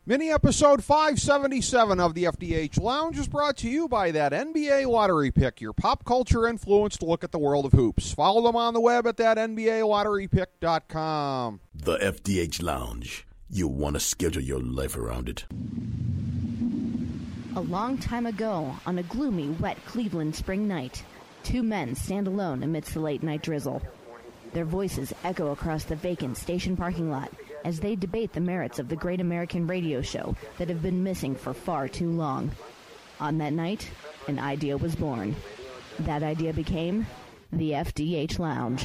Mini episode 577 of the FDH Lounge is brought to you by that NBA Lottery Pick, your pop culture influenced look at the world of hoops. Follow them on the web at that NBALotteryPick.com. The FDH Lounge. You'll want to schedule your life around it. A long time ago, on a gloomy, wet Cleveland spring night, two men stand alone amidst the late-night drizzle. Their voices echo across the vacant station parking lot as they debate the merits of the great American radio show that have been missing for far too long. On that night, an idea was born. That idea became the FDH Lounge.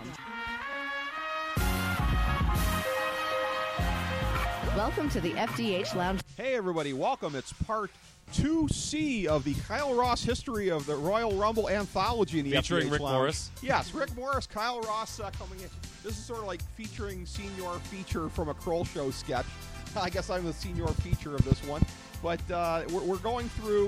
Welcome to the FDH Lounge. Hey everybody, welcome. It's part 2C of the Kyle Ross History of the Royal Rumble Anthology in the featuring FDH Rick Lounge. Morris. Yes, Rick Morris, Kyle Ross coming in. This is sort of like featuring senior feature from a Kroll Show sketch. I guess I'm the senior feature of this one. But we're going through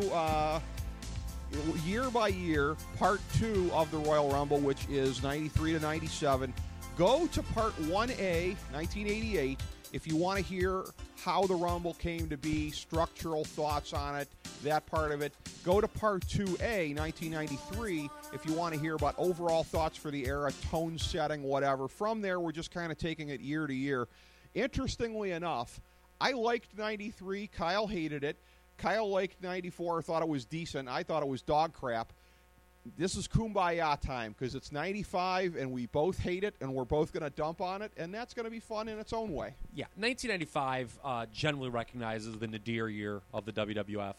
year by year, part 2 of the Royal Rumble, which is 93 to 97. Go to part 1A, 1988, if you want to hear how the Rumble came to be, structural thoughts on it, that part of it. Go to part 2A, 1993, if you want to hear about overall thoughts for the era, tone setting, whatever. From there, we're just kind of taking it year to year. Interestingly enough, I liked 93. Kyle hated it. Kyle liked 94, thought it was decent. I thought it was dog crap. This is kumbaya time because it's 95 and we both hate it and we're both going to dump on it, and that's going to be fun in its own way. Yeah, 1995 generally recognizes the nadir year of the WWF.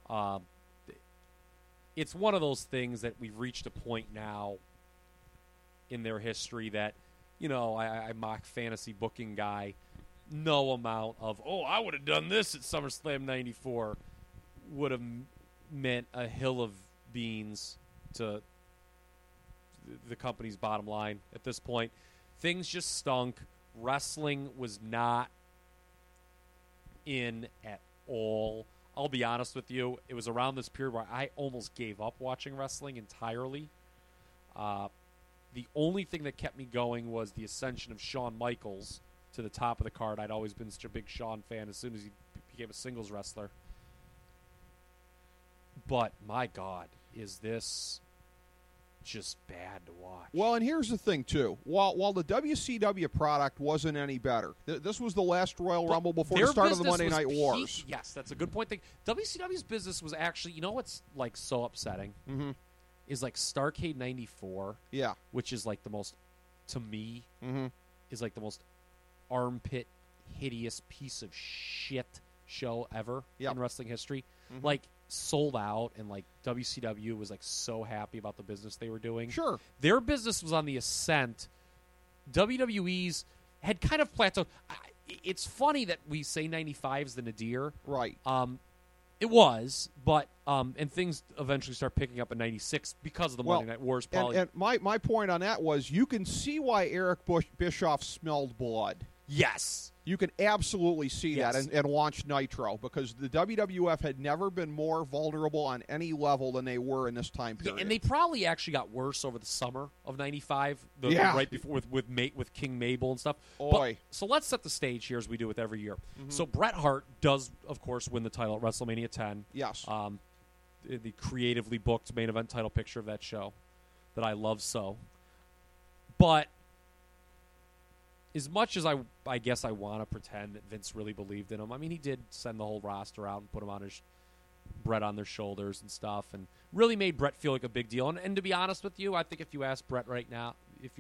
It's one of those things that we've reached a point now in their history that, you know, I mock fantasy booking guy. No amount of, I would have done this at SummerSlam 94 would have meant a hill of beans to the company's bottom line at this point. Things just stunk. Wrestling was not in at all. I'll be honest with you. It was around this period where I almost gave up watching wrestling entirely. The only thing that kept me going was the ascension of Shawn Michaels to the top of the card. I'd always been such a big Shawn fan as soon as he became a singles wrestler. But, my God, is this just bad to watch? Well, and here's the thing, too. While the WCW product wasn't any better, this was the last Royal Rumble before the start of the Monday Night Wars. Yes, that's a good point. WCW's business was actually, you know what's like so upsetting? Mm-hmm. Is like Starrcade 94, yeah, which is like the most, to me, mm-hmm. is like the most armpit, hideous piece of shit show ever in wrestling history. Mm-hmm. Like, sold out, and like WCW was like so happy about the business they were doing. Sure. Their business was on the ascent. WWE's had kind of plateaued. It's funny that we say 95 is the nadir. Right. It was, but and things eventually start picking up in 96 because of the Monday Night Wars. Probably. And my point on that was you can see why Eric Bischoff smelled blood. Yes. You can absolutely see that and launch Nitro because the WWF had never been more vulnerable on any level than they were in this time period. Yeah, and they probably actually got worse over the summer of 95, right before with King Mabel and stuff. But, so let's set the stage here as we do with every year. Mm-hmm. So Bret Hart does, of course, win the title at WrestleMania 10. Yes. The creatively booked main event title picture of that show that I love so. But as much as I guess I want to pretend that Vince really believed in him, I mean, he did send the whole roster out and put him on Bret on their shoulders and stuff, and really made Bret feel like a big deal. And to be honest with you, I think if you ask Bret right now,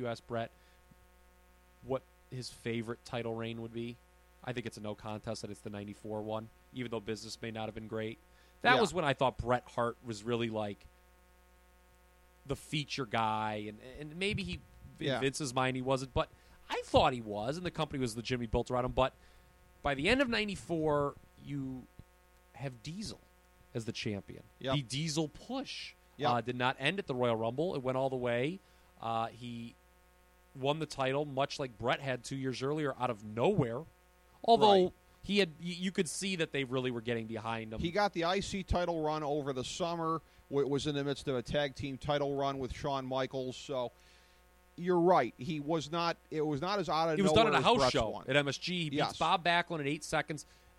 what his favorite title reign would be, I think it's a no contest that it's the 94 one, even though business may not have been great. That was when I thought Bret Hart was really like the feature guy, and maybe in Vince's mind he wasn't, but I thought he was, and the company was legitimately built around him. But by the end of 94, you have Diesel as the champion. Yep. The Diesel push did not end at the Royal Rumble. It went all the way. He won the title, much like Bret had 2 years earlier, out of nowhere. Although he had, you could see that they really were getting behind him. He got the IC title run over the summer. It was in the midst of a tag team title run with Shawn Michaels. So you're right. It was not as out of nowhere. He was done at a house Bret's show one. at MSG. He beats Bob Backlund in 8 seconds.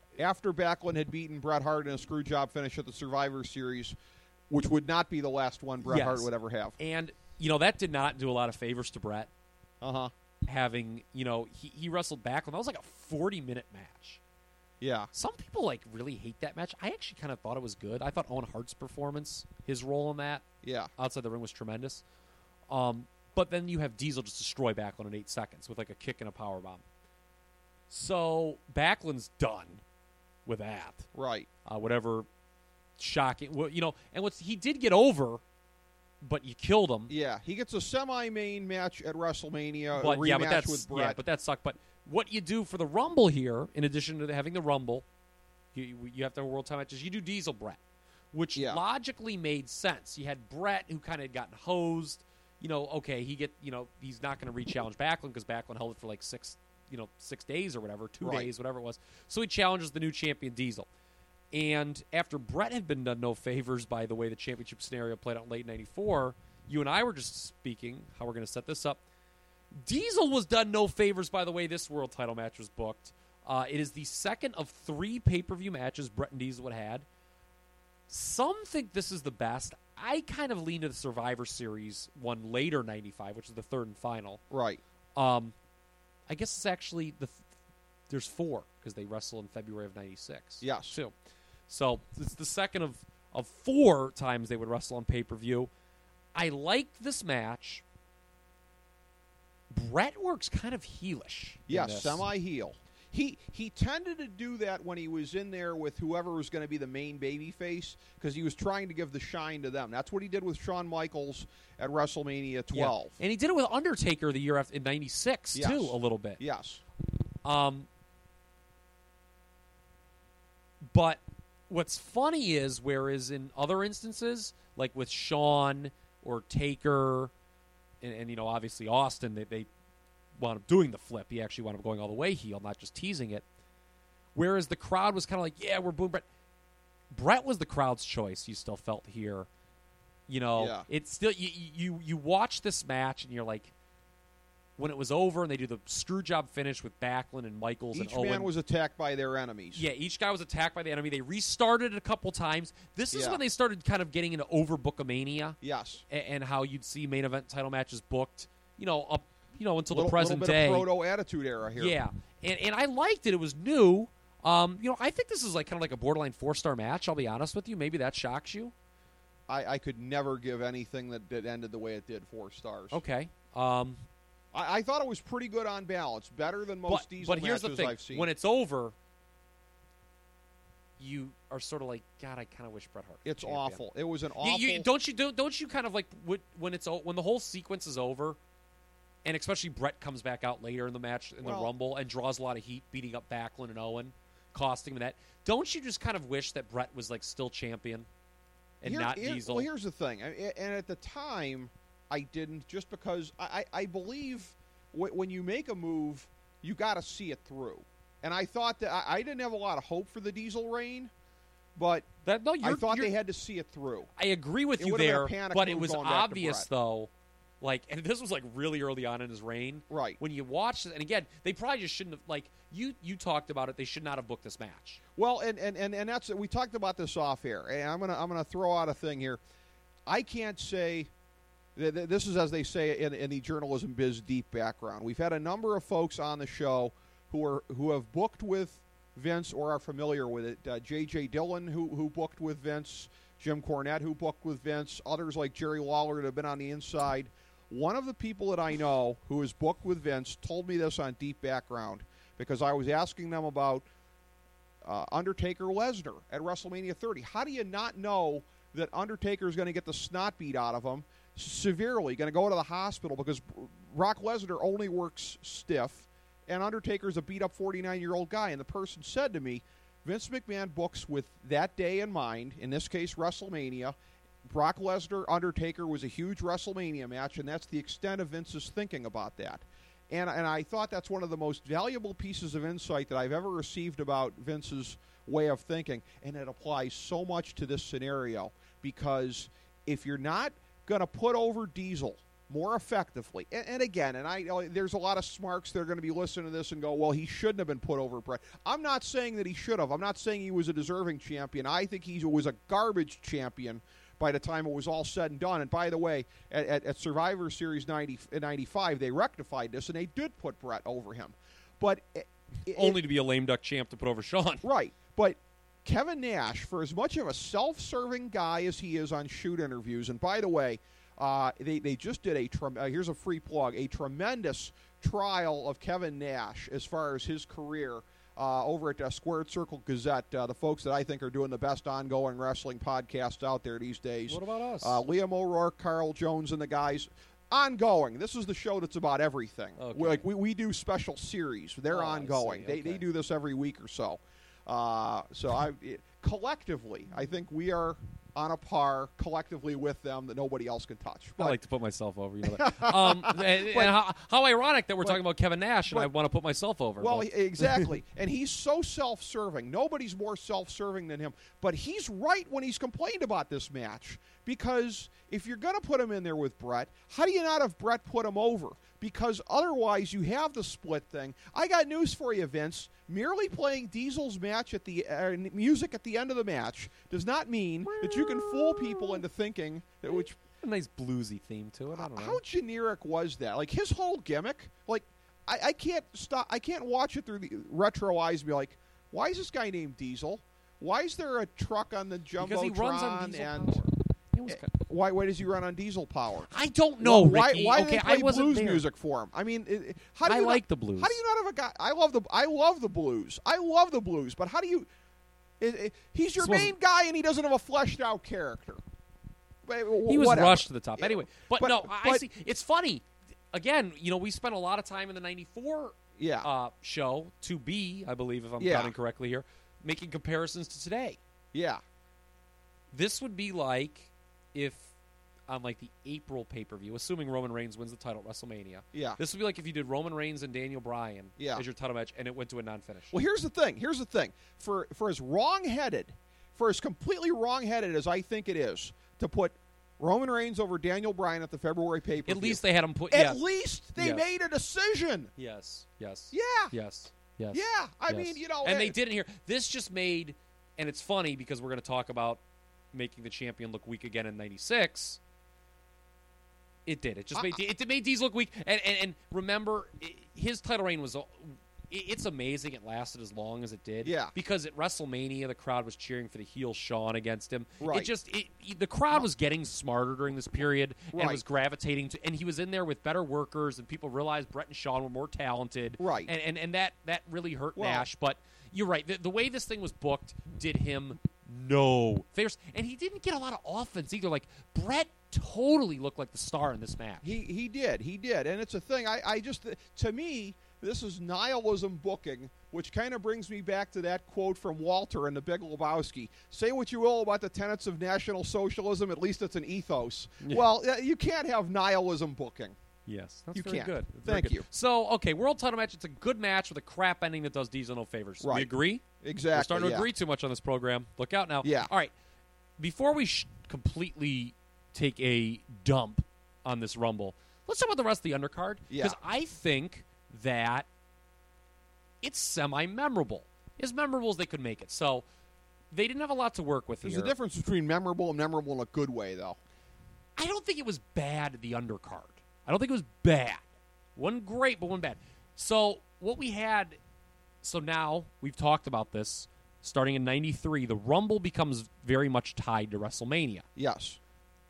after Backlund had beaten Bret Hart in a screw job finish at the Survivor Series, which would not be the last one Bret Hart would ever have. And, that did not do a lot of favors to Bret. Uh-huh. Having, he wrestled Backlund. That was like a 40-minute match. Yeah. Some people, really hate that match. I actually kind of thought it was good. I thought Owen Hart's performance, his role in that, outside the ring was tremendous. But then you have Diesel just destroy Backlund in 8 seconds with, a kick and a powerbomb. So Backlund's done with that. Right. Whatever shocking. And he did get over, but you killed him. Yeah, he gets a semi-main match at WrestleMania, but, a rematch with Bret. Yeah, but that sucked. But what you do for the Rumble here, in addition to having the Rumble, you have to have world title matches. You do Diesel Bret, which logically made sense. You had Bret, who kind of had gotten hosed. Okay, he's not going to re-challenge Backlund because Backlund held it for 6 days or whatever, 2 days, whatever it was. So he challenges the new champion Diesel. And after Bret had been done no favors by the way the championship scenario played out in late 94, you and I were just speaking how we're going to set this up. Diesel was done no favors by the way this world title match was booked. It is the second of 3 pay-per-view matches Bret and Diesel had had. Some think this is the best. I kind of lean to the Survivor Series one later, 95, which is the third and final. Right. I guess it's actually there's 4 because they wrestle in February of 96. Yes. Too. So it's the second of 4 times they would wrestle on pay-per-view. I liked this match. Bret works kind of heelish. Yes, semi-heel. He tended to do that when he was in there with whoever was going to be the main babyface because he was trying to give the shine to them. That's what he did with Shawn Michaels at WrestleMania 12. Yeah. And he did it with Undertaker the year after in 96 too, a little bit. Yes. But what's funny is, whereas in other instances, like with Shawn or Taker, and obviously Austin, they wound up doing the flip. He actually wound up going all the way heel, not just teasing it. Whereas the crowd was kind of like, yeah, we're booing Bret. Bret was the crowd's choice, you still felt here. It's still, you watch this match and you're like, when it was over and they do the screw job finish with Backlund and Michaels and Owen. Each man was attacked by their enemies. Yeah, each guy was attacked by the enemy. They restarted it a couple times. This is when they started kind of getting into overbookamania. Yes. And how you'd see main event title matches booked, up, until the present day. day. A little bit of proto-attitude era here. Yeah. And I liked it. It was new. I think this is kind of like a borderline 4-star match, I'll be honest with you. Maybe that shocks you. I could never give anything that ended the way it did 4 stars. Okay. I thought it was pretty good on balance, better than most Diesel matches I've seen. But here's the thing: when it's over, you are sort of like, God, I kind of wish Bret Hart was It's champion. awful. It was an awful. Don't you kind of like when the whole sequence is over, and especially Bret comes back out later in the match in the Rumble and draws a lot of heat, beating up Backlund and Owen, costing him that. Don't you just kind of wish that Bret was still champion and not Diesel? Well, here's the thing, and at the time. I didn't, just because I believe when you make a move, you got to see it through. And I thought that I didn't have a lot of hope for the Diesel reign, but I thought they had to see it through. I agree with you there, but it was obvious, though. And this was really early on in his reign. Right. When you watch it, and again, they probably just shouldn't have, you talked about it, they should not have booked this match. Well, and that's, we talked about this off air, and I'm gonna throw out a thing here. I can't say. This is, as they say in the journalism biz, deep background. We've had a number of folks on the show who have booked with Vince or are familiar with it. J.J. Dillon, who booked with Vince, Jim Cornette, who booked with Vince, others like Jerry Lawler that have been on the inside. One of the people that I know who is booked with Vince told me this on Deep Background because I was asking them about Undertaker Lesnar at WrestleMania 30. How do you not know that Undertaker is going to get the snot beat out of him severely, going to go to the hospital because Brock Lesnar only works stiff and Undertaker's a beat-up 49-year-old guy? And the person said to me, Vince McMahon books with that day in mind, in this case WrestleMania. Brock Lesnar, Undertaker was a huge WrestleMania match, and that's the extent of Vince's thinking about that. And I thought that's one of the most valuable pieces of insight that I've ever received about Vince's way of thinking, and it applies so much to this scenario because if you're not going to put over Diesel more effectively. And again, there's a lot of smarks that are going to be listening to this and go, well, he shouldn't have been put over Bret. I'm not saying that he should have. I'm not saying he was a deserving champion. I think he was a garbage champion by the time it was all said and done. And by the way, at Survivor Series 95, they rectified this, and they did put Bret over him. But only to be a lame duck champ to put over Shawn. Right. But Kevin Nash, for as much of a self-serving guy as he is on shoot interviews, and by the way, they just did here's a free plug, a tremendous trial of Kevin Nash as far as his career over at Squared Circle Gazette, the folks that I think are doing the best ongoing wrestling podcast out there these days. What about us? Liam O'Rourke, Carl Jones, and the guys. Ongoing. This is the show that's about everything. Okay. We do special series. They're ongoing. Okay. They do this every week or so. Collectively, I think we are on a par collectively with them that nobody else can touch. I like to put myself over. You know that. And how ironic that we're talking about Kevin Nash, and I want to put myself over. Well, exactly. And he's so self-serving. Nobody's more self-serving than him. But he's right when he's complained about this match, because if you're going to put him in there with Bret, how do you not have Bret put him over? Because otherwise you have the split thing. I got news for you, Vince. Merely playing Diesel's match at the music at the end of the match does not mean that you can fool people into thinking that which a nice bluesy theme to it. I don't know. How generic was that? Like his whole gimmick. Like I can't stop. I can't watch it through the retro eyes and be like, why is this guy named Diesel? Why is there a truck on the Jumbotron? Because he runs on diesel and power. Why does he run on diesel power? I don't know, Ricky. Why okay, do they play blues there. music for him? I mean, how do I you like the blues. How do you not have a guy? I love the blues. I love the blues. But how do you? He's your main guy, and he doesn't have a fleshed out character. He was rushed to the top anyway. But no, I see. It's funny. Again, we spent a lot of time in the '94 show, 2B, I believe, if I'm counting correctly here, making comparisons to today. Yeah. This would be like if on like the April pay-per-view, assuming Roman Reigns wins the title at WrestleMania. Yeah. This would be like if you did Roman Reigns and Daniel Bryan as your title match and it went to a non-finish. Well, here's the thing. For as completely wrong-headed as I think it is to put Roman Reigns over Daniel Bryan at the February pay-per-view. At least they had him put. At least they made a decision. Yes. Yeah. Yes. Yeah. I mean, and they didn't hear. This just made, and it's funny because we're going to talk about making the champion look weak again in '96. It did. It just made Diesel look weak. And remember, his title reign was. It's amazing it lasted as long as it did. Yeah. Because at WrestleMania, the crowd was cheering for the heel Shawn against him. Right. The crowd was getting smarter during this period and was gravitating to, and he was in there with better workers, and people realized Bret and Shawn were more talented. Right. And that really hurt Nash. But you're right. The way this thing was booked did him no favors. And he didn't get a lot of offense either. Like, Bret totally looked like the star in this match. He did. And it's a thing. I just, to me, this is nihilism booking, which kind of brings me back to that quote from Walter in The Big Lebowski. Say what you will about the tenets of National Socialism, at least it's an ethos. Yeah. Well, you can't have nihilism booking. Yes, that's you very can't. good. Thank you. So, okay, world title match. It's a good match with a crap ending that does Diesel no favors. Right. We agree? Exactly. We're starting to agree too much on this program. Look out now. Yeah. All right. Before we completely take a dump on this Rumble, let's talk about the rest of the undercard. Yeah. Because I think that it's semi-memorable. As memorable as they could make it. So they didn't have a lot to work with There's here. a difference between memorable and memorable in a good way, though. I don't think it was bad, the undercard. I don't think it was bad. One great, but one bad. So what we had, so now we've talked about this, starting in 93, the Rumble becomes very much tied to WrestleMania. Yes.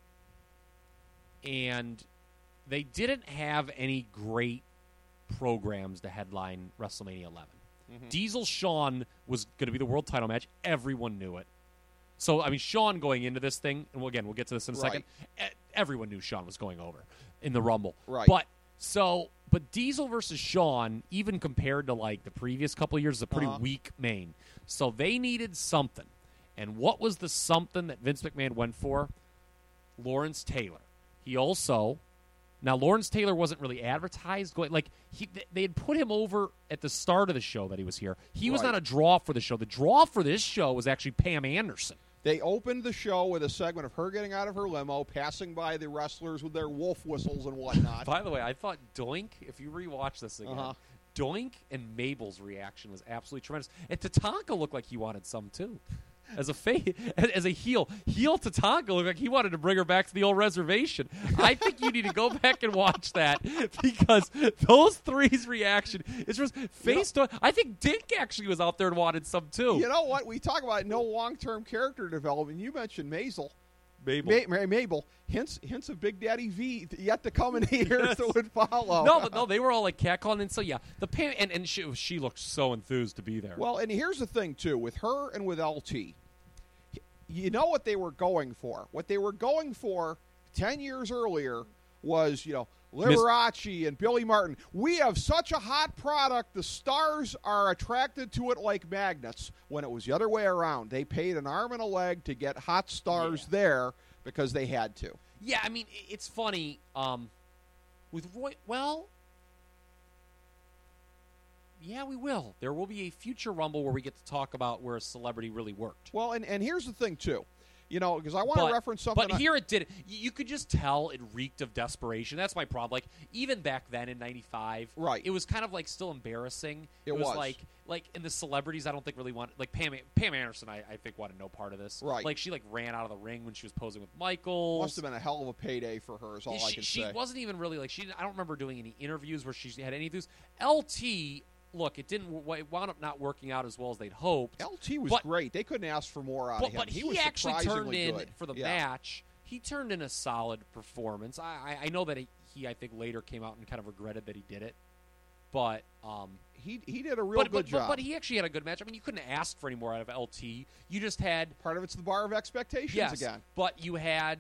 And they didn't have any great programs to headline WrestleMania 11. Mm-hmm. Diesel Shawn was going to be the world title match. Everyone knew it. So, I mean, Shawn going into this thing, and we'll get to this in a second, everyone knew Shawn was going over in the Rumble. Right. But Diesel versus Shawn, even compared to, like, the previous couple of years, is a pretty weak main. So they needed something. And what was the something that Vince McMahon went for? Lawrence Taylor. He also... Now, Lawrence Taylor wasn't really advertised. They had put him over at the start of the show that he was here. He was not a draw for the show. The draw for this show was actually Pam Anderson. They opened the show with a segment of her getting out of her limo, passing by the wrestlers with their wolf whistles and whatnot. By the way, I thought Doink, if you rewatch this again, Doink and Mabel's reaction was absolutely tremendous. And Tatanka looked like he wanted some, too. As a heel Tatanka looked like he wanted to bring her back to the old reservation. I think you need to go back and watch that because those three's reaction is just I think Dick actually was out there and wanted some too. You know what? We talk about no long-term character development. You mentioned Mabel. Hints of Big Daddy V yet to come in the years that would follow. No, they were all like catcalling, and so yeah, the Pam and she looked so enthused to be there. Well, and here's the thing too with her and with LT. You know what they were going for? What they were going for 10 years earlier was, Liberace and Billy Martin. We have such a hot product, the stars are attracted to it like magnets. When it was the other way around, they paid an arm and a leg to get hot stars there because they had to. Yeah, I mean, it's funny. With Roy, yeah, we will. There will be a future Rumble where we get to talk about where a celebrity really worked. Well, and here's the thing, too. Because I want to reference something. But here it did. You could just tell it reeked of desperation. That's my problem. Like, even back then in 95, right. It was kind of, like, still embarrassing. It was. Like, and the celebrities I don't think really want... Like, Pam Anderson, I think, wanted no part of this. Right. Like, she, ran out of the ring when she was posing with Michaels. Must have been a hell of a payday for her is all I can say. She wasn't even really, I don't remember doing any interviews where she had any of those. LT... Look, it wound up not working out as well as they'd hoped. LT was great. They couldn't ask for more out of him. But he was actually turned in, good. for the match, he turned in a solid performance. I know that he, I think, later came out and kind of regretted that he did it. But he did a real good job. But he actually had a good match. I mean, you couldn't ask for any more out of LT. You just had... Part of it's the bar of expectations again. But you had...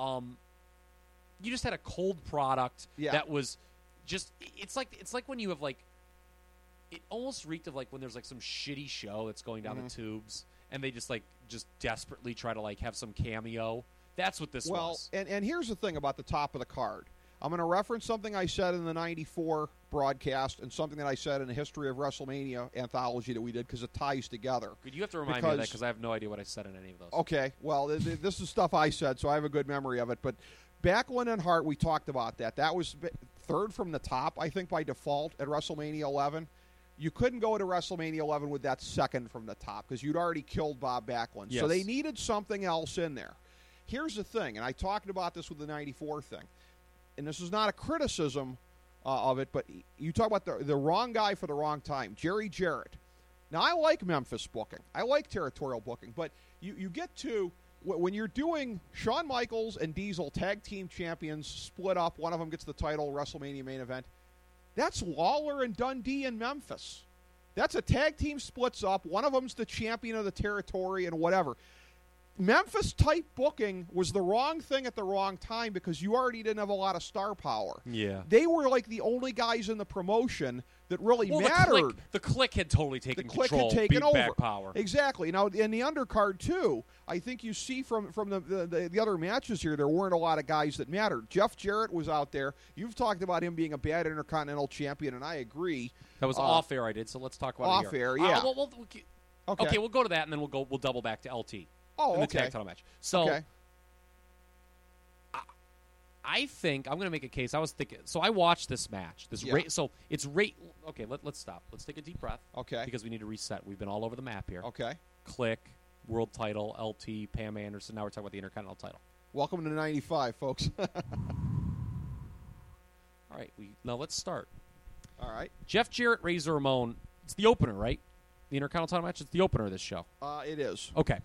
you just had a cold product that was just... It's like when you have, it almost reeked of when there's some shitty show that's going down the tubes and they just desperately try to have some cameo. That's what this was. Well, and here's the thing about the top of the card. I'm going to reference something I said in the 94 broadcast and something that I said in the History of WrestleMania anthology that we did because it ties together. You have to remind me of that because I have no idea what I said in any of those. Okay. Well, this is stuff I said, so I have a good memory of it. But Backlund and Hart, we talked about that. That was third from the top, I think, by default at WrestleMania 11. You couldn't go to WrestleMania 11 with that second from the top because you'd already killed Bob Backlund. Yes. So they needed something else in there. Here's the thing, and I talked about this with the 94 thing, and this is not a criticism of it, but you talk about the wrong guy for the wrong time, Jerry Jarrett. Now, I like Memphis booking. I like territorial booking, but you get to when you're doing Shawn Michaels and Diesel tag team champions split up, one of them gets the title, WrestleMania main event. That's Lawler and Dundee in Memphis. That's a tag team splits up. One of them's the champion of the territory and whatever. Memphis-type booking was the wrong thing at the wrong time because you already didn't have a lot of star power. Yeah. They were the only guys in the promotion that really mattered. The Click had totally taken control. The Click had taken over. Back power. Exactly. Now, in the undercard, too, I think you see from the other matches here, there weren't a lot of guys that mattered. Jeff Jarrett was out there. You've talked about him being a bad Intercontinental Champion, and I agree. That was off-air I did, so let's talk about it here. Off-air, yeah. Okay, we'll go to that, and then we'll double back to LT. Oh, in the okay. tag title match. So, I think I'm going to make a case. I was thinking. So I watched this match. So it's rate. Okay, let's stop. Let's take a deep breath. Okay. Because we need to reset. We've been all over the map here. Okay. Click, world title, LT, Pam Anderson. Now we're talking about the Intercontinental title. Welcome to 95, folks. All right. Now let's start. All right. Jeff Jarrett, Razor Ramon. It's the opener, right? The Intercontinental title match. It's the opener of this show. It is. Okay.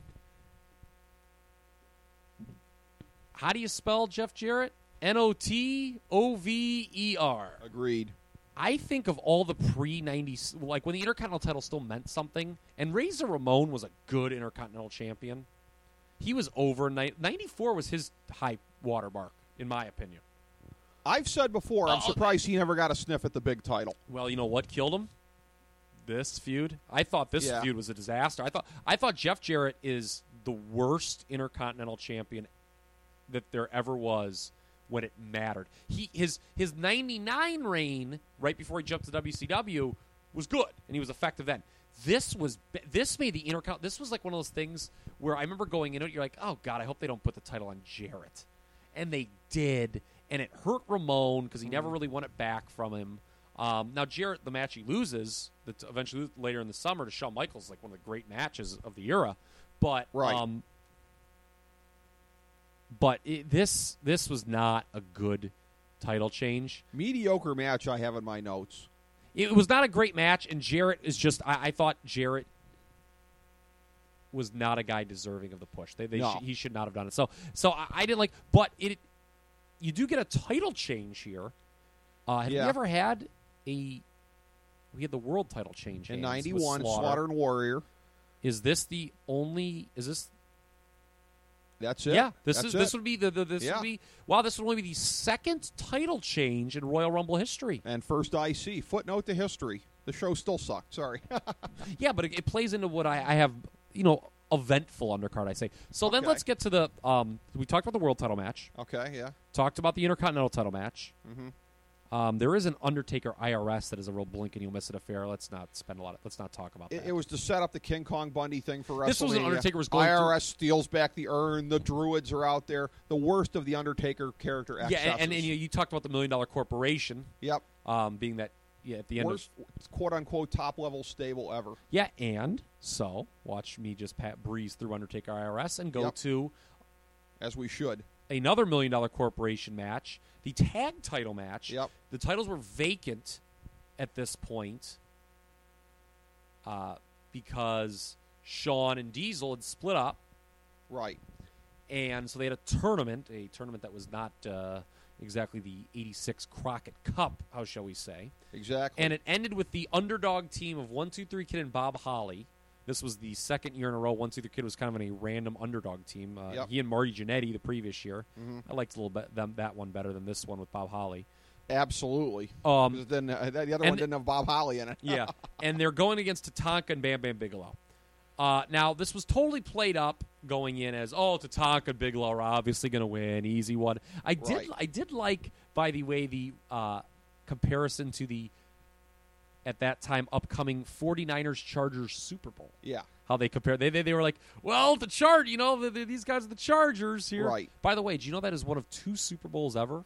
How do you spell Jeff Jarrett? Notover. Agreed. I think of all the pre-90s, when the Intercontinental title still meant something, and Razor Ramon was a good Intercontinental champion. He was over. 94 was his high watermark, in my opinion. I've said before, I'm surprised he never got a sniff at the big title. Well, you know what killed him? This feud. I thought this feud was a disaster. I thought Jeff Jarrett is the worst Intercontinental champion that there ever was when it mattered. His 99 reign right before he jumped to WCW was good, and he was effective then. This made the Intercontinental. This was like one of those things where I remember going in it. You're like, oh God, I hope they don't put the title on Jarrett, and they did, and it hurt Ramon because he never really won it back from him. Now Jarrett, the match he loses, that eventually later in the summer to Shawn Michaels, like one of the great matches of the era, but Right. This was not a good title change. Mediocre match I have in my notes. It was not a great match, and Jarrett is just. I thought Jarrett was not a guy deserving of the push. No. He should not have done it. So I didn't like. But you do get a title change here. Have you ever had a? We had the world title change In hands with 91, Slaughter and Warrior. Is this the only? Is this? That's it. Yeah, That's this it. would be this would be. Wow, this would only be the second title change in Royal Rumble history. And first IC. Footnote to history. The show still sucked. Sorry. Yeah, but it plays into what I have, eventful undercard, I say. So then Okay. let's get to the, we talked about the world title match, Okay, yeah. talked about the Intercontinental title match. Mhm. There is an Undertaker IRS that is a real blink and you'll miss it affair. Let's not talk about that. It was to set up the King Kong Bundy thing for WrestleMania. This was an Undertaker was going IRS steals back the urn. The Druids are out there. The worst of the Undertaker character excesses. Yeah, and you talked about the $1 Million Corporation, Yep. being that, at the end Worst, quote-unquote, top-level stable ever. Yeah, and so watch me just breeze through Undertaker IRS and go Yep. to As we should. another $1 Million Corporation match, the tag title match. Yep. The titles were vacant at this point because Shawn and Diesel had split up, Right. and so they had a tournament that was not exactly the 86 Crockett Cup, how shall we say. Exactly. And it ended with the underdog team of 1-2-3 Kid and Bob Holly. This was the second year in a row 1-2-3 Kid was kind of in a random underdog team. Yep. He and Marty Jannetty the previous year. Mhm. I liked a little bit that one better than this one with Bob Holly. Absolutely. 'Cause then the other one and- didn't have Bob Holly in it. Yeah, and they're going against Tatanka and Bam Bam Bigelow. Now, this was totally played up going in as, Tatanka and Bigelow are obviously going to win, easy one. I did like, by the way, the comparison to the, at that time, upcoming 49ers-Chargers Super Bowl. Yeah. How they compared. They were like, well, these guys are the Chargers here. Right. By the way, do you know that is one of 2 Super Bowls ever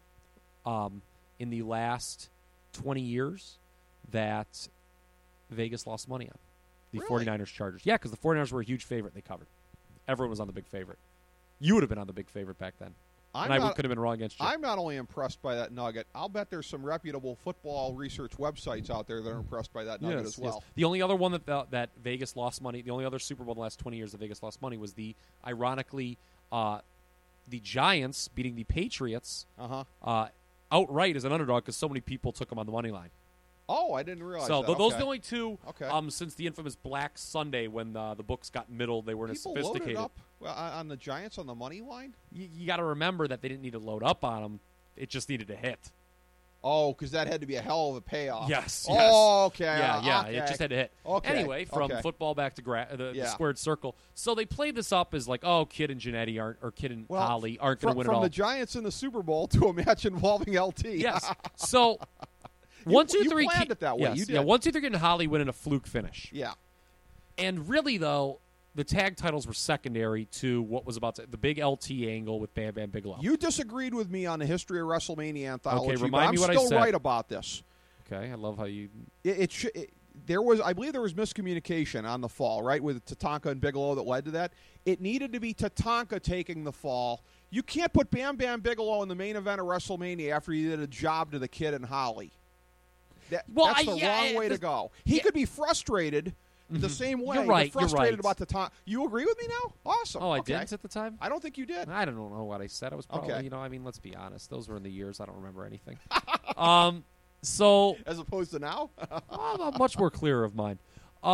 in the last 20 years that Vegas lost money on? The Really? 49ers-Chargers. Yeah, because the 49ers were a huge favorite. They covered. Everyone was on the big favorite. You would have been on the big favorite back then. I could have been wrong against you. I'm not only impressed by that nugget, I'll bet there's some reputable football research websites out there that are impressed by that nugget as well. Yes. The only other one that Vegas lost money, the only other Super Bowl in the last 20 years that Vegas lost money was ironically, the Giants beating the Patriots outright as an underdog because so many people took them on the money line. Oh, I didn't realize So that. those are Okay. the only two Okay. since the infamous Black Sunday when the books got middled. They weren't as People sophisticated. loaded up on the Giants on the money line? You got to remember that they didn't need to load up on them. It just needed to hit. Oh, because that had to be a hell of a payoff. Yes. Oh, okay. Yeah. Okay. It just had to hit. Okay. Anyway, from Okay. football back to the Yeah. squared circle. So they played this up as like, Kid and Jannetty Kid and Well, Holly aren't going to win it from all. the Giants in the Super Bowl to a match involving LT. Yes. So You- 1, 2, you 3. planned it that way. Yes. You did. Yeah. 1, 2, 3 Kid and Holly win in a fluke finish. Yeah. And really, though, the tag titles were secondary to what was about the big LT angle with Bam Bam Bigelow. You disagreed with me on the history of WrestleMania anthology. Okay, remind but I'm me what I still said. right about this. Okay, I love how you. I believe there was miscommunication on the fall, right, with Tatanka and Bigelow that led to that. It needed to be Tatanka taking the fall. You can't put Bam Bam Bigelow in the main event of WrestleMania after he did a job to the Kid and Holly. That's the wrong way to go. He could be frustrated the same way. You're right, but frustrated you're right. about Tatanka. You agree with me now? Awesome. Oh, I Okay. didn't at the time? I don't think you did. I don't know what I said. I was probably, Okay. let's be honest. Those were in the years. I don't remember anything. So, As opposed to now? I'm much more clear of mine.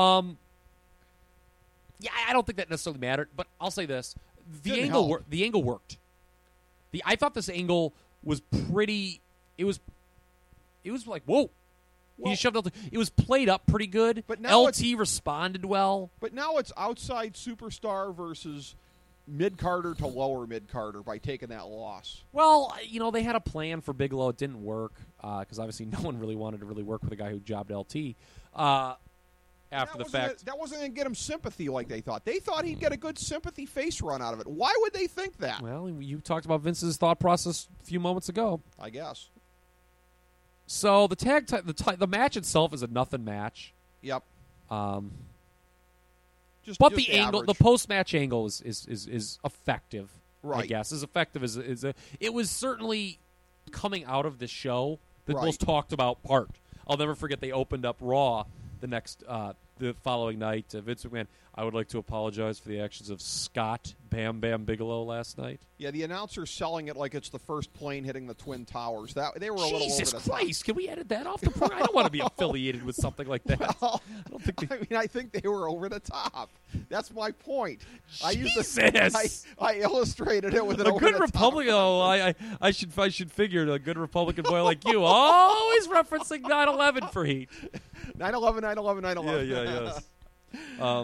Yeah, I don't think that necessarily mattered, but I'll say this: the Didn't angle, help. the angle worked. I thought this angle was pretty. It was like whoa. Well- He shoved LT. It was played up pretty good. But now LT responded well. But now it's outside superstar versus mid-Carter to lower mid-Carter by taking that loss. Well, they had a plan for Bigelow. It didn't work because obviously no one really wanted to really work with a guy who jobbed LT. after the fact. That wasn't going to get him sympathy like they thought. They thought he'd get a good sympathy face run out of it. Why would they think that? Well, you talked about Vince's thought process a few moments ago. I guess. So the match itself is a nothing match. Yep. But just the angle, the post-match angle is effective. Right. I guess as effective as it was certainly coming out of this show the most talked about part. I'll never forget they opened up Raw the following night. Vince McMahon, I would like to apologize for the actions of Scott Bam Bam Bigelow last night. Yeah, the announcer's selling it like it's the first plane hitting the Twin Towers. They were a little over the top. Jesus Christ! Can we edit that off the program? I don't want to be affiliated with something like that. Well, I don't think. I think they were over the top. That's my point. Jesus. I illustrated it with an a over good the Republican. Oh, I should figure a good Republican boy like you always referencing 9/11 for heat. 9/11, 9/11, 9/11. Yeah.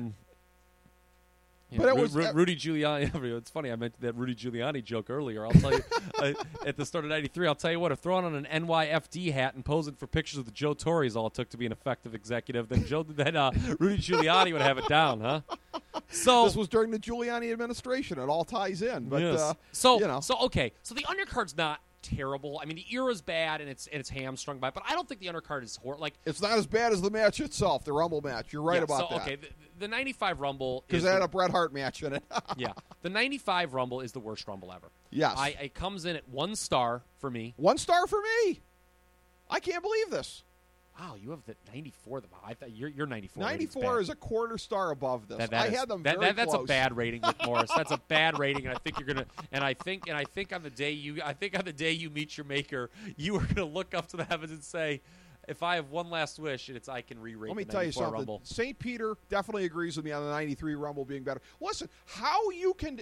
But it was Rudy Giuliani. It's funny I mentioned that Rudy Giuliani joke earlier. I'll tell you at the start of '93. I'll tell you what. If throwing on an NYFD hat and posing for pictures of the Joe Torre is all it took to be an effective executive, then Rudy Giuliani would have it down, huh? So this was during the Giuliani administration. It all ties in. But yes. So okay. So the undercard's not terrible. I mean, the era's bad and it's hamstrung by it, but I don't think the undercard is horrible. Like, it's not as bad as the match itself, the Rumble match. You're right about that. Okay, the 95 Rumble because it had a Bret Hart match in it. Yeah, the 95 Rumble is the worst Rumble ever. Yes. It comes in at 1 star for me. 1 star for me. I can't believe this. Wow, you have the 94. I thought your 94. 94 is a quarter star above this. I had them very close. That's a bad rating, Rick Morris. That's a bad rating, and I think you're gonna. And I think on the day you meet your maker, you are gonna look up to the heavens and say, if I have one last wish, it's I can re-rate. Let me the tell you something. Rumble. St. Peter definitely agrees with me on the 93 Rumble being better. Listen, how you can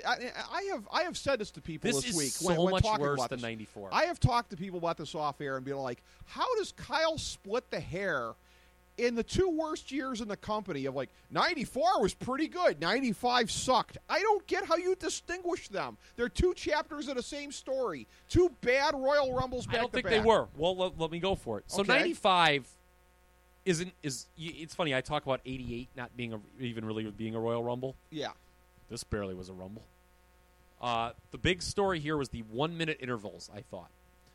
I have said this to people this week. This is so when much talking worse about than this. 94. I have talked to people about this off air and been like, how does Kyle split the hair in the 2 worst years in the company of 94 was pretty good, 95 sucked. I don't get how you distinguish them. They're 2 chapters of the same story. 2 bad Royal Rumbles back to back. I don't think they were. Well, let me go for it. So okay. 95 is it's funny. I talk about 88 not being even really being a Royal Rumble. Yeah, this barely was a Rumble. The big story here was the 1-minute intervals. I thought,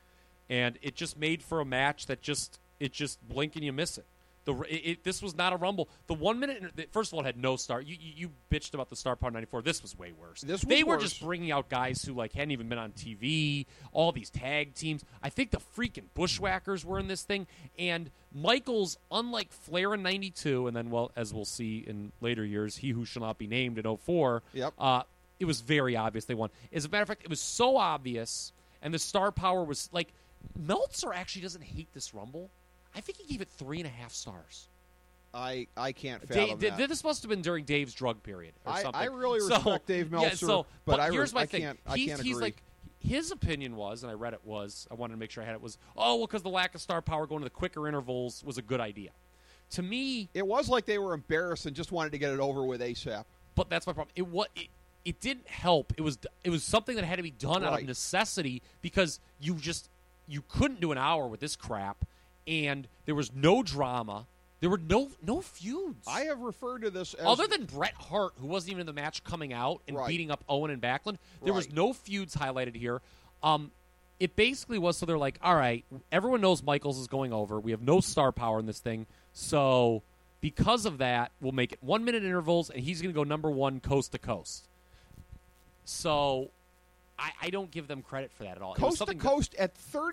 and it just made for a match that just blink and you miss it. This was not a Rumble. The 1 minute, first of all, it had no star. You bitched about the star power 94. This was way worse. They were just bringing out guys who hadn't even been on TV. All these tag teams. I think the freaking Bushwhackers were in this thing. And Michaels, unlike Flair in 92, and then as we'll see in later years, he who shall not be named in 04. Yep. It was very obvious they won. As a matter of fact, it was so obvious, and the star power was Meltzer actually doesn't hate this Rumble. I think he gave it 3.5 stars. I can't fathom that. This must have been during Dave's drug period or something. I really respect Dave Meltzer, but here's my thing. I can't agree. His opinion was, and I read it was, I wanted to make sure I had it, was, because the lack of star power going to the quicker intervals was a good idea. To me... It was like they were embarrassed and just wanted to get it over with ASAP. But that's my problem. It didn't help. It was something that had to be done out of necessity because you couldn't do an hour with this crap. And there was no drama. There were no feuds. I have referred to this as... Other than Bret Hart, who wasn't even in the match coming out and beating up Owen and Backlund, there was no feuds highlighted here. It basically was, so they're like, all right, everyone knows Michaels is going over. We have no star power in this thing. So because of that, we'll make it 1 minute intervals, and he's going to go number 1 coast to coast. So... I don't give them credit for that at all. Coast to coast at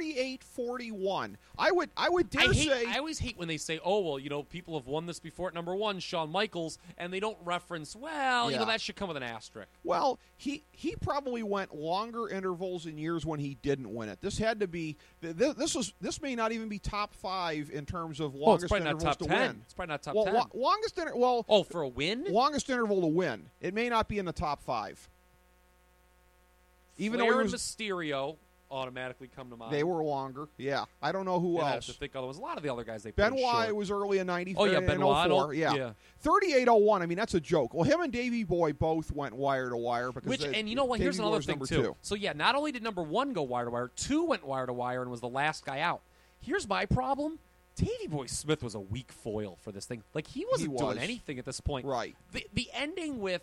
38-41. I would dare say... I always hate when they say, people have won this before at number 1, Shawn Michaels, and they don't reference, that should come with an asterisk. Well, he probably went longer intervals in years when he didn't win it. This had to be... This may not even be top 5 in terms of longest intervals to win. It's probably not top 10. Longest for a win? Longest interval to win. It may not be in the top 5. Even Flair and Mysterio automatically come to mind. They were longer. Yeah. I don't know who else. I have to think otherwise. A lot of the other guys they Benoit played short. was early in 90. Oh, yeah, Benoit. 04. Yeah. 38-01. I mean, that's a joke. Well, him and Davey Boy both went wire to wire. And you know what? Here's another thing, too. 2. So, yeah, not only did number 1 go wire to wire, 2 went wire to wire and was the last guy out. Here's my problem. Davey Boy Smith was a weak foil for this thing. Like, he wasn't doing anything at this point. Right. The ending with,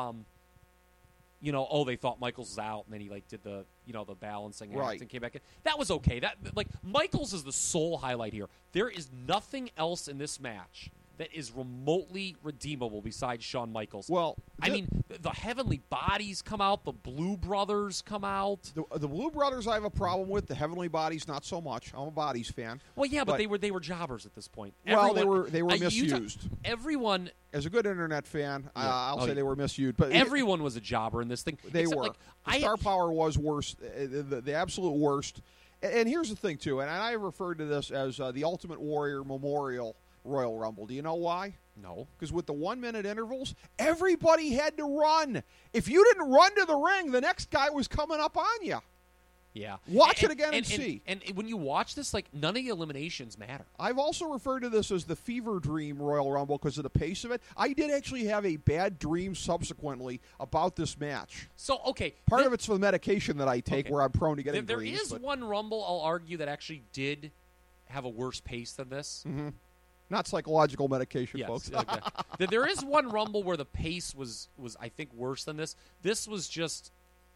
they thought Michaels was out, and then he, like, did the, the balancing act and came back in. That was okay. Michaels is the sole highlight here. There is nothing else in this match that is remotely redeemable besides Shawn Michaels. Well, I mean, the Heavenly Bodies come out. The Blue Brothers come out. The Blue Brothers I have a problem with. The Heavenly Bodies, not so much. I'm a Bodies fan. Well, yeah, but they were jobbers at this point. Well, they were misused. Everyone, as a good internet fan, I'll say they were misused. But everyone was a jobber in this thing. They were. Star Power was worse, the absolute worst. And here's the thing, too, and I referred to this as the Ultimate Warrior Memorial Royal Rumble. Do you know why? No. Because with the 1-minute intervals, everybody had to run. If you didn't run to the ring, the next guy was coming up on you. Yeah. Watch it again and see. And when you watch this, like, none of the eliminations matter. I've also referred to this as the Fever Dream Royal Rumble because of the pace of it. I did actually have a bad dream subsequently about this match. So, okay. Part of it's for the medication that I take where I'm prone to getting dreams. There is one Rumble, I'll argue, that actually did have a worse pace than this. Mm-hmm. Not psychological medication, folks. Okay. There is one Rumble where the pace was I think worse than this. This just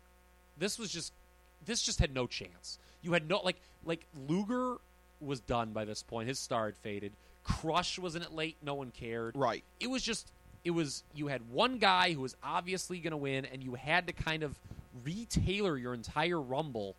had no chance. You had no like Luger was done by this point. His star had faded. Crush was in it late. No one cared. Right. It was you had one guy who was obviously going to win, and you had to kind of retailor your entire Rumble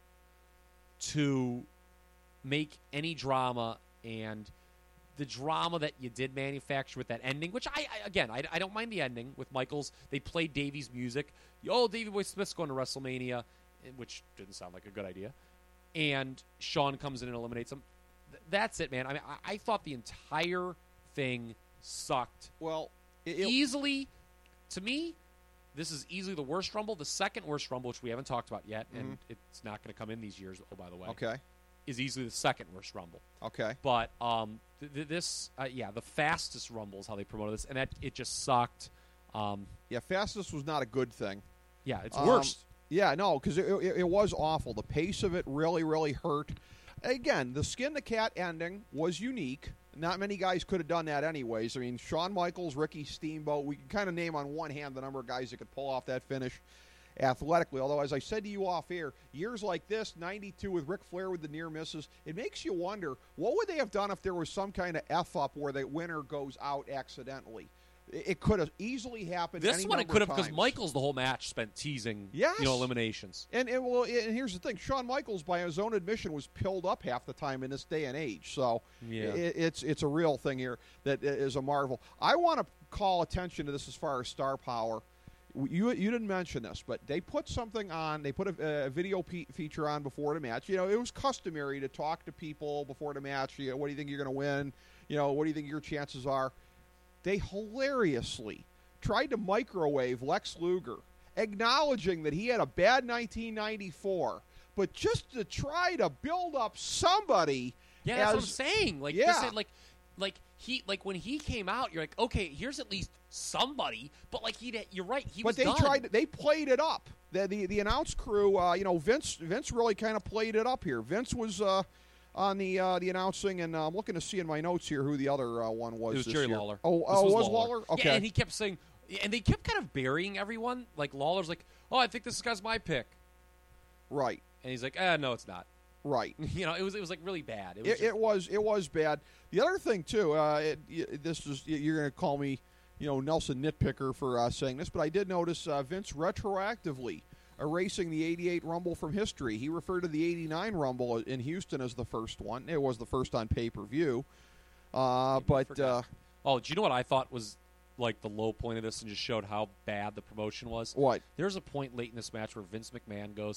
to make any drama, and the drama that you did manufacture with that ending, which I don't mind the ending with Michaels. They played Davey's music. Davey Boy Smith's going to WrestleMania, which didn't sound like a good idea. And Shawn comes in and eliminates him. That's it, man. I mean, I thought the entire thing sucked. Well, easily, to me, this is easily the worst Rumble. The second worst Rumble, which we haven't talked about yet, and it's not going to come in these years, by the way. Okay. Is easily the second worst Rumble. Okay. But the fastest Rumble is how they promoted this, and that it just sucked. Fastest was not a good thing. Yeah, it's worst. Yeah, no, because it was awful. The pace of it really, really hurt. Again, the Skin the Cat ending was unique. Not many guys could have done that anyways. I mean, Shawn Michaels, Ricky Steamboat, we can kind of name on one hand the number of guys that could pull off that finish athletically. Although, as I said to you off air, years like this, 92 with Ric Flair with the near misses, it makes you wonder, what would they have done if there was some kind of F-up where the winner goes out accidentally? It could have easily happened. This one it could have, because Michaels the whole match spent teasing eliminations. And here's the thing: Shawn Michaels, by his own admission, was pilled up half the time in this day and age. So it's a real thing here that is a marvel. I want to call attention to this as far as star power. You didn't mention this, but they put something on. They put a video feature on before the match. It was customary to talk to people before the match. What do you think you're going to win? What do you think your chances are? They hilariously tried to microwave Lex Luger, acknowledging that he had a bad 1994, but just to try to build up somebody. Yeah, that's what I'm saying. When he came out, you're like, okay, here's at least somebody. But you're right, he was done. But they played it up. The announce crew, Vince really kind of played it up here. Vince was on the announcing, and I'm looking to see in my notes here who the other one was. It was this Jerry year. Lawler. Oh, was Lawler? Okay. Yeah, and he kept saying, and they kept kind of burying everyone. Like Lawler's like, oh, I think this guy's my pick. Right. And he's like, no, it's not. Right. It was like really bad. It was bad. The other thing too, you're going to call me, Nelson nitpicker for saying this, but I did notice Vince retroactively erasing the 88 Rumble from history. He referred to the 89 Rumble in Houston as the first one. It was the first on pay-per-view. Do you know what I thought was like the low point of this and just showed how bad the promotion was? What? There's a point late in this match where Vince McMahon goes,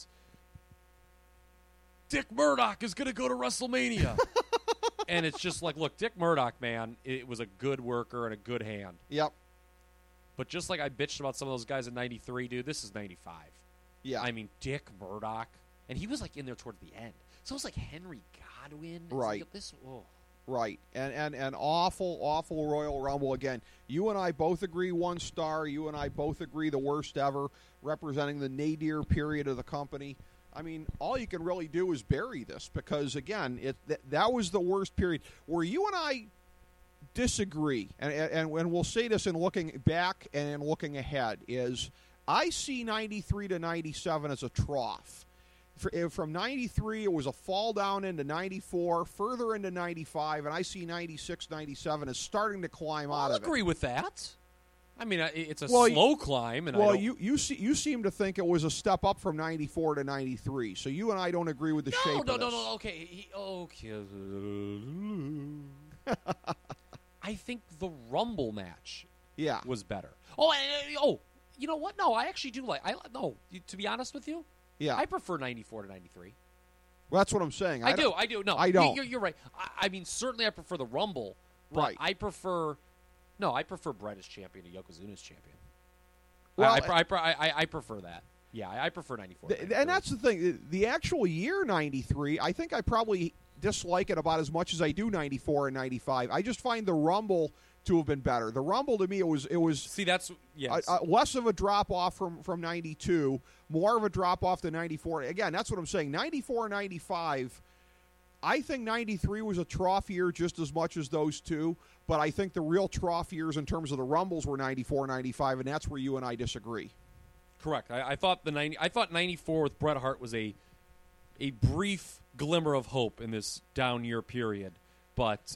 Dick Murdoch is going to go to WrestleMania. And it's just like, look, Dick Murdoch, man, it was a good worker and a good hand. Yep. But just like I bitched about some of those guys in 93, dude, this is 95. Yeah. I mean, Dick Murdoch. And he was like in there toward the end. So it was like Henry Godwin. Right. Like Right. And awful, awful Royal Rumble. Again, you and I both agree 1 star. You and I both agree the worst ever, representing the nadir period of the company. I mean, all you can really do is bury this because, again, that was the worst period. Where you and I disagree, and we'll say this in looking back and in looking ahead, is I see 93 to 97 as a trough. From 93, it was a fall down into 94, further into 95, and I see 96, 97 as starting to climb out of it. I'll agree with that. I mean, it's a slow climb. And you seem to think it was a step up from 94 to 93, so you and I don't agree with the shape of this. No, okay. I think the Rumble match was better. Oh, you know what? No, I actually do like. To be honest with you, I prefer 94 to 93. Well, that's what I'm saying. I do. No, I don't. You're right. I mean, certainly I prefer the Rumble. But right. I prefer Bret as champion to Yokozuna as champion. Well, I prefer that. Yeah, I prefer 94. And that's the thing. The actual year 93, I think I probably dislike it about as much as I do 94 and 95. I just find the Rumble to have been better. The Rumble, to me, it was see, that's less of a drop off from 92, more of a drop off to 94. Again, that's what I'm saying. 94 and 95. I think 93 was a trough year just as much as those two, but I think the real trough years in terms of the Rumbles were 94, 95, and that's where you and I disagree. Correct. I thought 94 with Bret Hart was a brief glimmer of hope in this down year period, but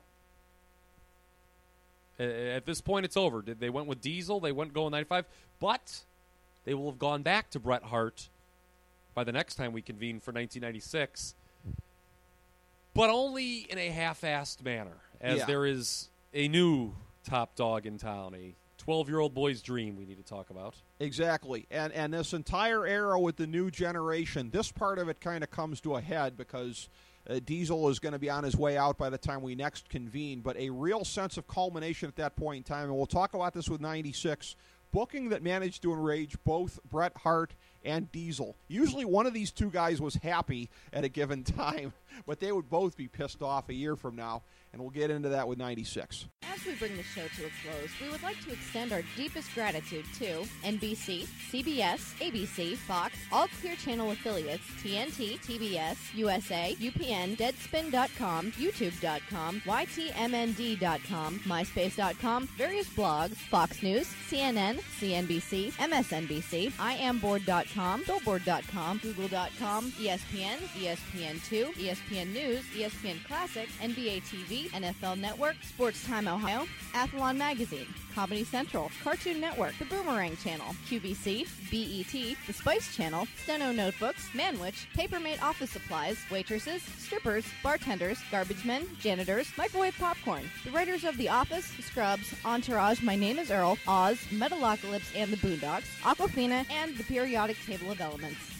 at this point it's over. They went with Diesel, they went going 95, but they will have gone back to Bret Hart by the next time we convene for 1996. But only in a half-assed manner, as there is a new top dog in town, a 12-year-old boy's dream we need to talk about. Exactly. And this entire era with the new generation, this part of it kind of comes to a head because Diesel is going to be on his way out by the time we next convene, but a real sense of culmination at that point in time, and we'll talk about this with 96, booking that managed to enrage both Bret Hart and Diesel. Usually one of these two guys was happy at a given time, but they would both be pissed off a year from now, and we'll get into that with 96. As we bring the show to a close, we would like to extend our deepest gratitude to NBC, CBS, ABC, Fox, all Clear Channel affiliates, TNT, TBS, USA, UPN, Deadspin.com, YouTube.com, YTMND.com, MySpace.com, various blogs, Fox News, CNN, CNBC, MSNBC, IamBoard.com, Billboard.com, Google.com, ESPN, ESPN2, ESPN News, ESPN Classic, NBA TV, NFL Network, Sports Time Ohio, Athlon Magazine, Comedy Central, Cartoon Network, The Boomerang Channel, QVC, BET, The Spice Channel, Steno Notebooks, Manwich, Papermate Office Supplies, waitresses, strippers, bartenders, garbage men, janitors, microwave popcorn, the writers of The Office, Scrubs, Entourage, My Name is Earl, Oz, Metalocalypse and the Boondocks, Aquafina, and the Periodic Table of Elements.